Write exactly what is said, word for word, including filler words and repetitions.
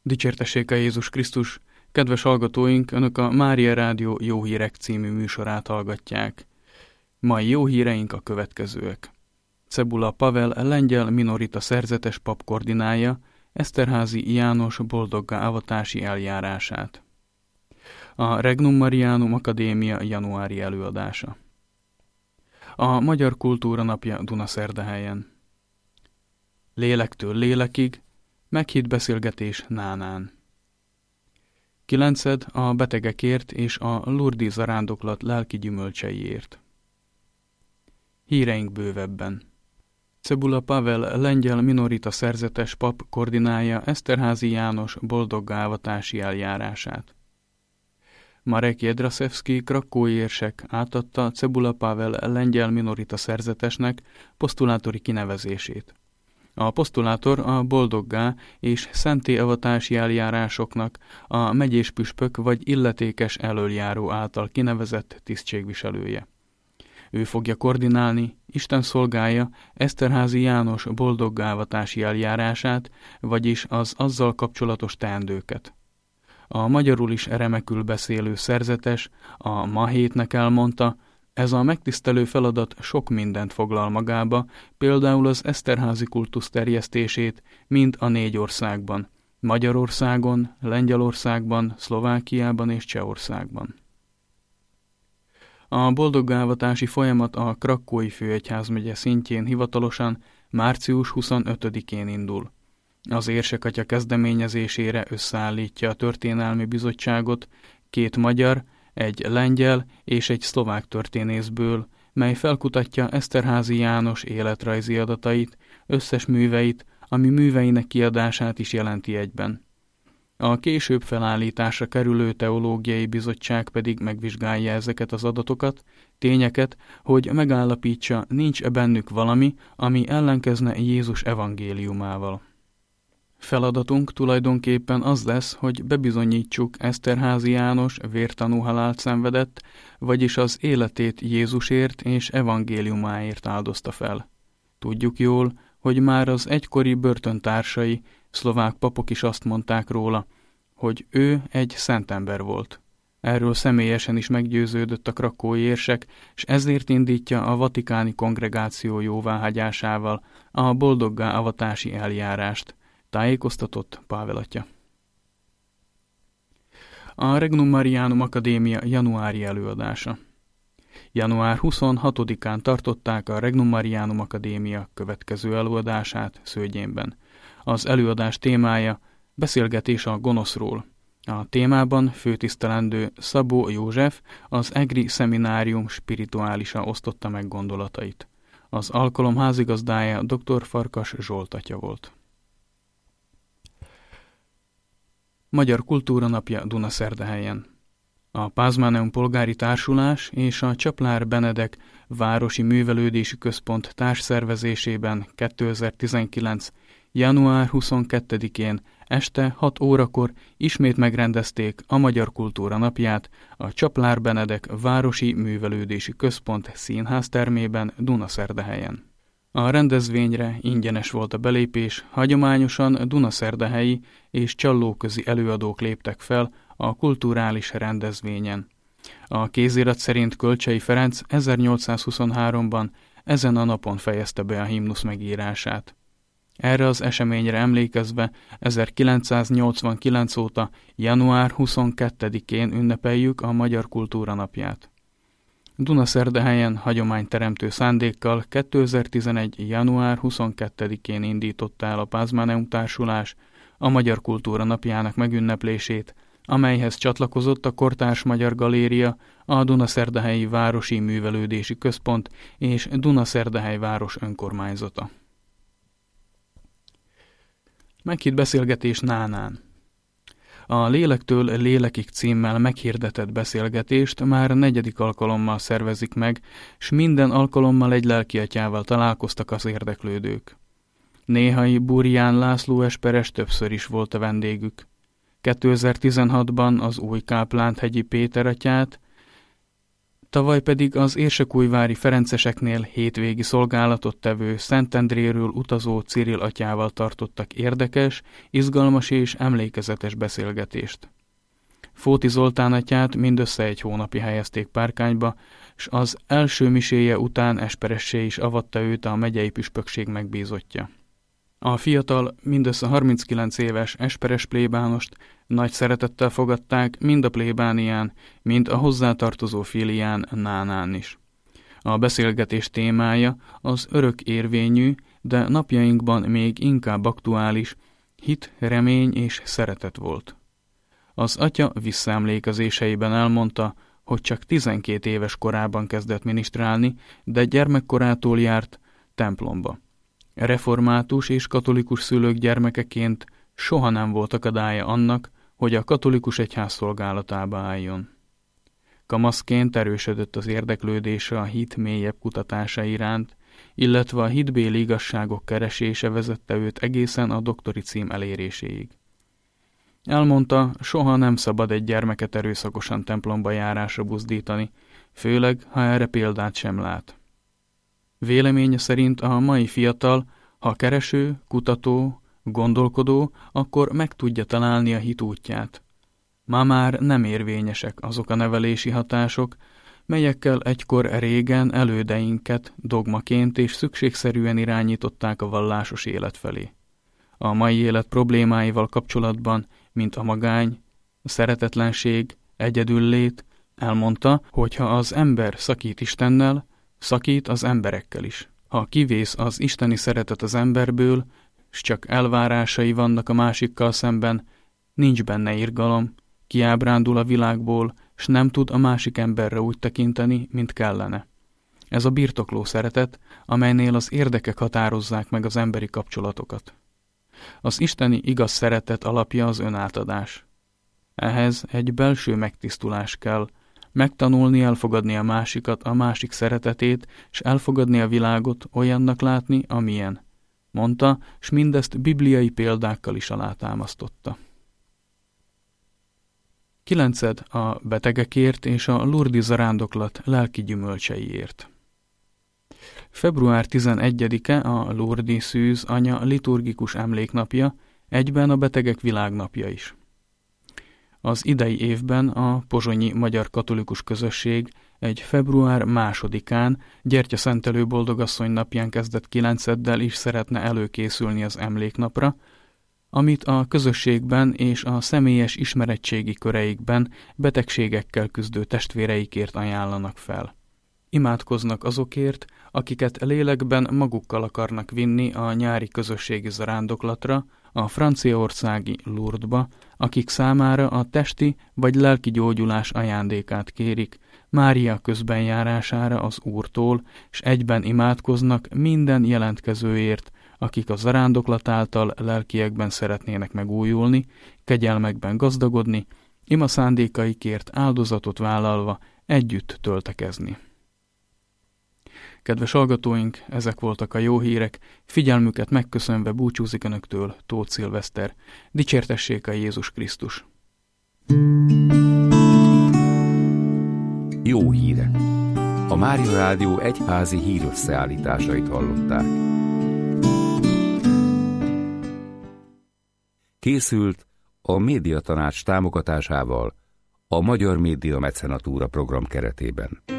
Dicsértessék a Jézus Krisztus! Kedves hallgatóink, Önök a Mária Rádió Jó Hírek című műsorát hallgatják. Mai jó híreink a következőek. Cebula Pavel lengyel minorita szerzetes pap koordinálja Eszterházy János boldoggá avatási eljárását. A Regnum Marianum Akadémia januári előadása. A Magyar Kultúra Napja Dunaszerdahelyen. Lélektől lélekig, meghitt beszélgetés Nánán. Kilenced a betegekért és a Lurdi zarándoklat lelki gyümölcseiért. Híreink bővebben. Cebula Pavel lengyel minorita szerzetes pap koordinálja Eszterházy János boldoggá avatási eljárását. Marek Jedraszewski krakói érsek átadta Cebula Pavel lengyel minorita szerzetesnek posztulátori kinevezését. A posztulátor a boldoggá és szenté avatási eljárásoknak a megyés püspök vagy illetékes elöljáró által kinevezett tisztségviselője. Ő fogja koordinálni, Isten szolgálja Eszterházy János boldoggá avatási eljárását, vagyis az azzal kapcsolatos teendőket. A magyarul is remekül beszélő szerzetes a Ma Hétnek elmondta, ez a megtisztelő feladat sok mindent foglal magába, például az eszterházi kultusz terjesztését mind a négy országban, Magyarországon, Lengyelországban, Szlovákiában és Csehországban. A boldoggá avatási folyamat a Krakkói főegyházmegye szintjén hivatalosan március huszonötödikén indul. Az érsekatya kezdeményezésére összeállítja a történelmi bizottságot két magyar, egy lengyel és egy szlovák történészből, mely felkutatja Eszterházy János életrajzi adatait, összes műveit, ami műveinek kiadását is jelenti egyben. A később felállításra kerülő teológiai bizottság pedig megvizsgálja ezeket az adatokat, tényeket, hogy megállapítsa, nincs-e bennük valami, ami ellenkezne Jézus evangéliumával. Feladatunk tulajdonképpen az lesz, hogy bebizonyítsuk Eszterházy János vértanú halált szenvedett, vagyis az életét Jézusért és evangéliumáért áldozta fel. Tudjuk jól, hogy már az egykori börtöntársai, szlovák papok is azt mondták róla, hogy ő egy szentember volt. Erről személyesen is meggyőződött a krakói érsek, és ezért indítja a vatikáni kongregáció jóváhagyásával a boldoggá avatási eljárást, tájékoztatott Pável atya. A Regnum Marianum Akadémia januári előadása. január huszonhatodikán tartották a Regnum Marianum Akadémia következő előadását Szőgyénben. Az előadás témája beszélgetés a gonoszról. A témában főtisztelendő Szabó József, az Egri Szeminárium spirituálisa osztotta meg gondolatait. Az alkalom házigazdája dr. Farkas Zsolt atya volt. Magyar Kultúra Napja Dunaszerdahelyen. A Pázmáneum Polgári Társulás és a Csaplár Benedek Városi Művelődési Központ társszervezésében kétezer-tizenkilenc. január huszonkettedikén este hat órakor ismét megrendezték a Magyar Kultúra Napját a Csaplár Benedek Városi Művelődési Központ színháztermében Dunaszerdahelyen. A rendezvényre ingyenes volt a belépés, hagyományosan dunaszerdahelyi és csallóközi előadók léptek fel a kulturális rendezvényen. A kézirat szerint Kölcsey Ferenc ezernyolcszázhuszonháromban ezen a napon fejezte be a himnusz megírását. Erre az eseményre emlékezve ezerkilencszáznyolcvankilenc óta január huszonkettedikén ünnepeljük a Magyar Kultúra Napját. Dunaszerdahelyen hagyományteremtő szándékkal kétezer-tizenegy. január huszonkettedikén indította el a Pázmáneum Társulás a Magyar Kultúra Napjának megünneplését, amelyhez csatlakozott a Kortárs Magyar Galéria, a Dunaszerdahelyi Városi Művelődési Központ és Dunaszerdahely város önkormányzata. Meghitt beszélgetés Nánán. A Lélektől lélekig címmel meghirdetett beszélgetést már negyedik alkalommal szervezik meg, s minden alkalommal egy lelkiatyával találkoztak az érdeklődők. Néhai Burján László esperes többször is volt a vendégük. kétezer-tizenhatban az új Káplánt-hegyi Péter atyát, Tavaly pedig az érsekújvári ferenceseknél hétvégi szolgálatot tevő Szentendréről utazó Cyril atyával tartottak érdekes, izgalmas és emlékezetes beszélgetést. Fóti Zoltán atyát mindössze egy hónapig helyezték párkányba, s az első miséje után esperessé is avatta őt a megyei püspökség megbízottja. A fiatal, mindössze harminckilenc éves esperes plébánost nagy szeretettel fogadták mind a plébánián, mind a hozzátartozó filián Nánán is. A beszélgetés témája az örök érvényű, de napjainkban még inkább aktuális, hit, remény és szeretet volt. Az atya visszaemlékezéseiben elmondta, hogy csak tizenkét éves korában kezdett minisztrálni, de gyermekkorától járt templomba. Református és katolikus szülők gyermekeként soha nem volt akadálya annak, hogy a katolikus egyház szolgálatába álljon. Kamaszként erősödött az érdeklődése a hit mélyebb kutatása iránt, illetve a hitbéli igazságok keresése vezette őt egészen a doktori cím eléréséig. Elmondta, soha nem szabad egy gyermeket erőszakosan templomba járásra buzdítani, főleg, ha erre példát sem lát. Véleménye szerint a mai fiatal, ha kereső, kutató, gondolkodó, akkor meg tudja találni a hit útját. Ma már nem érvényesek azok a nevelési hatások, melyekkel egykor régen elődeinket dogmaként és szükségszerűen irányították a vallásos élet felé. A mai élet problémáival kapcsolatban, mint a magány, a szeretetlenség, egyedüllét, elmondta, hogy ha az ember szakít Istennel, szakít az emberekkel is. Ha kivész az isteni szeretet az emberből, s csak elvárásai vannak a másikkal szemben, nincs benne irgalom, kiábrándul a világból, s nem tud a másik emberre úgy tekinteni, mint kellene. Ez a birtokló szeretet, amelynél az érdekek határozzák meg az emberi kapcsolatokat. Az isteni igaz szeretet alapja az önátadás. Ehhez egy belső megtisztulás kell, megtanulni elfogadni a másikat, a másik szeretetét, s elfogadni a világot, olyannak látni, amilyen, mondta, s mindezt bibliai példákkal is alátámasztotta. Kilenced a betegekért és a Lourdes zarándoklat lelki gyümölcseiért. február tizenegyedike a Lourdes Szűz anya liturgikus emléknapja, egyben a betegek világnapja is. Az idei évben a pozsonyi magyar katolikus közösség egy február másodikán gyertyaszentelő boldogasszony napján kezdett kilenceddel is szeretne előkészülni az emléknapra, amit a közösségben és a személyes ismeretségi köreikben betegségekkel küzdő testvéreikért ajánlanak fel. Imádkoznak azokért, akiket lélekben magukkal akarnak vinni a nyári közösségi zarándoklatra, a franciaországi Lourdesba, akik számára a testi vagy lelki gyógyulás ajándékát kérik, Mária közbenjárására az Úrtól, s egyben imádkoznak minden jelentkezőért, akik a zarándoklat által lelkiekben szeretnének megújulni, kegyelmekben gazdagodni, ima szándékaikért áldozatot vállalva együtt töltekezni. Kedves hallgatóink, ezek voltak a jó hírek, figyelmüket megköszönve búcsúzik önöktől Tóth Szilveszter. Dicsértessék a Jézus Krisztus! Jó hírek! A Mária Rádió egyházi hírösszeállításait hallották. Készült a Médiatanács támogatásával a Magyar Média Mecenatúra program keretében.